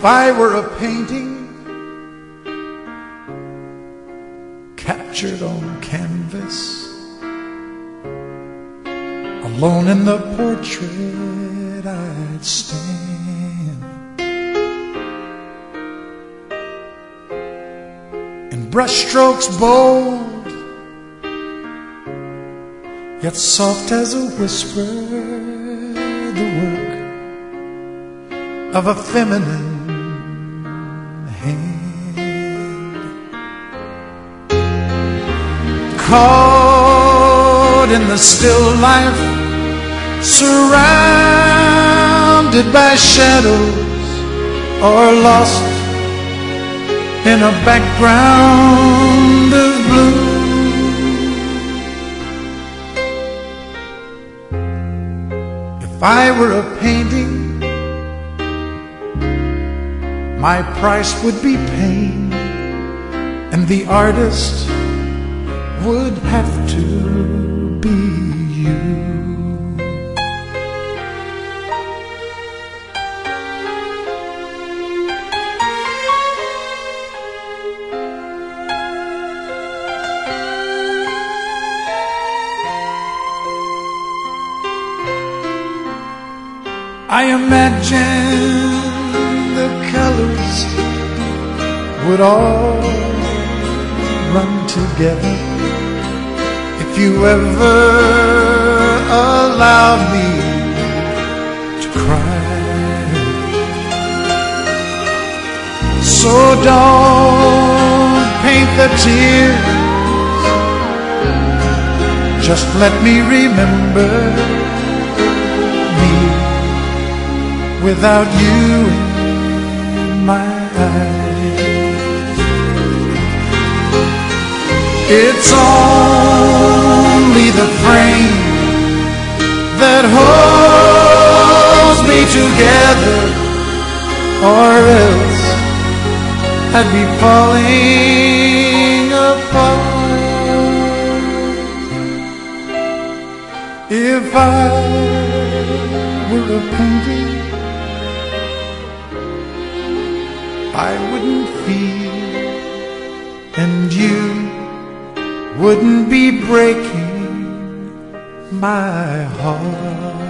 I were a painting captured on canvas, alone in the portrait I'd stand, in brushstrokes bold, yet soft as a whisper, the work of a feminine hand. Caught in the still life, surrounded by shadows, or lost in a background of blue. If I were a painting, my price would be pain, and the artist would have to be you. I imagine the colors would all run together if you ever allowed me to cry. So don't paint the tears, just let me remember me without you in my eyes. It's only the frame that holds me together, or else I'd be falling apart. If I were a painting, I wouldn't feel, and you wouldn't be breaking my heart.